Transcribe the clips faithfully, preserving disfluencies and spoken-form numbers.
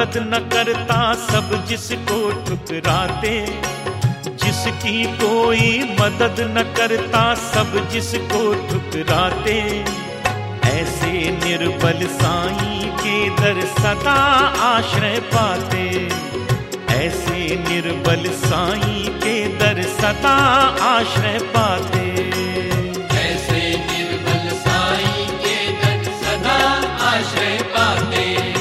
मदद न करता सब जिसको ठुकराते, जिसकी कोई मदद न करता सब जिसको ठुकराते, ऐसे निर्बल साईं के दर सदा आश्रय पाते, ऐसे निर्बल साईं के दर सदा आश्रय पाते, ऐसे निर्बल साईं के दर सदा आश्रय पाते।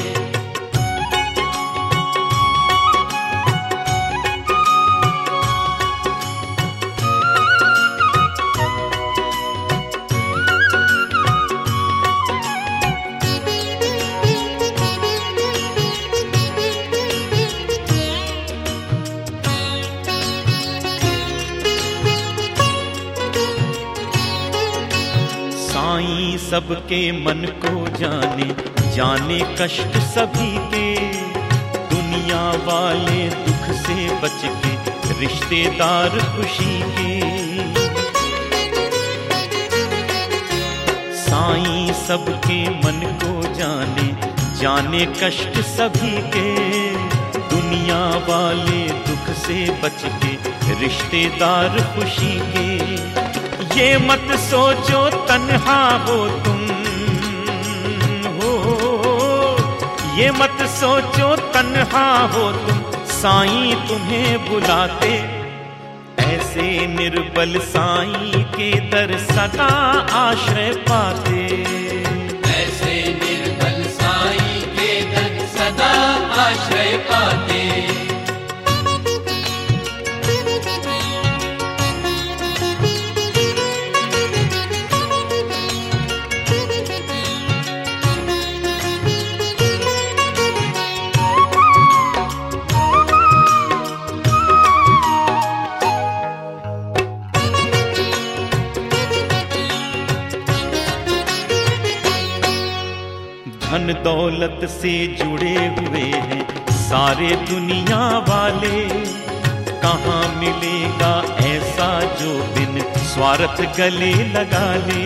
साईं सबके मन को जाने, जाने कष्ट सभी के, दुनिया वाले दुख से बच के, रिश्तेदार खुशी के। साईं सबके मन को जाने, जाने कष्ट सभी के, दुनिया वाले दुख से बच के, रिश्तेदार खुशी के। ये मत सोचो तन्हा हो तुम हो, ये मत सोचो तन्हा हो तुम, साईं तुम्हें बुलाते, ऐसे निर्बल साईं के दर सदा आश्रय पाते, ऐसे निर्बल साईं के दर सदा आश्रय पाते। धन दौलत से जुड़े हुए हैं सारे दुनिया वाले, कहाँ मिलेगा ऐसा जो बिन स्वार्थ गले लगा ले।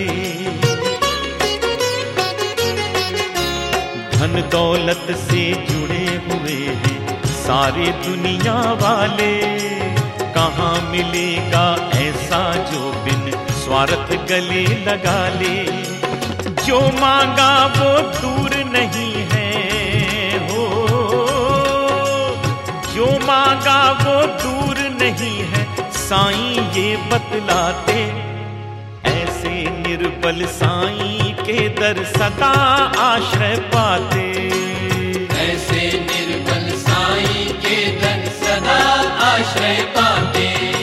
धन दौलत से जुड़े हुए हैं सारे दुनिया वाले, कहाँ मिलेगा ऐसा जो बिन स्वार्थ गले लगा ले। जो मांगा वो दूर नहीं है हो, जो मांगा वो दूर नहीं है, साईं ये बतलाते, ऐसे निर्बल साईं के दर सदा आश्रय पाते, ऐसे निर्बल साईं के दर सदा आश्रय पाते।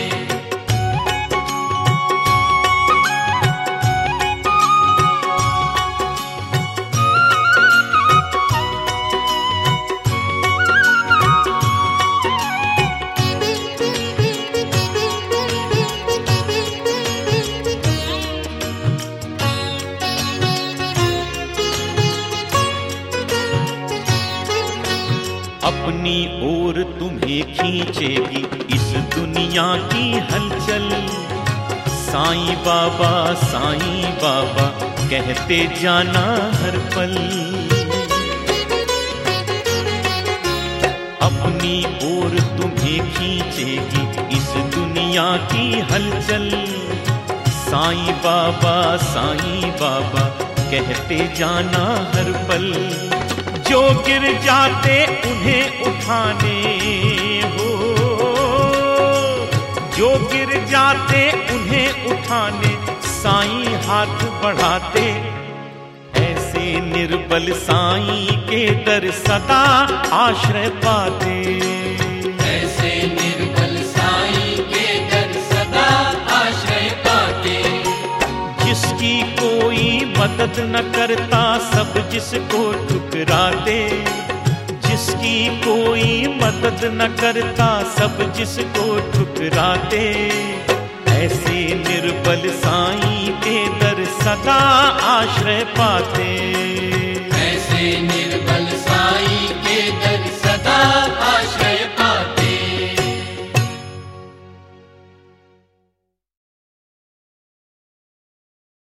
अपनी ओर तुम्हें खींचेगी इस दुनिया की हलचल, साईं बाबा साईं बाबा कहते जाना हर पल। अपनी ओर तुम्हें खींचेगी इस दुनिया की हलचल, साईं बाबा साईं बाबा कहते जाना हर पल। जो गिर जाते उन्हें उठाने हो, जो गिर जाते उन्हें उठाने, साईं हाथ बढ़ाते, ऐसे निर्बल साईं के दर सदा आश्रय पाते, ऐसे निर्बल साईं के दर सदा आश्रय पाते। जिसकी कोई मदद न करता सब जिसको ठुकराते, जिसकी कोई मदद न करता सब जिसको ठुकराते, ऐसे निर्बल साईं के दर सदा आश्रय पाते।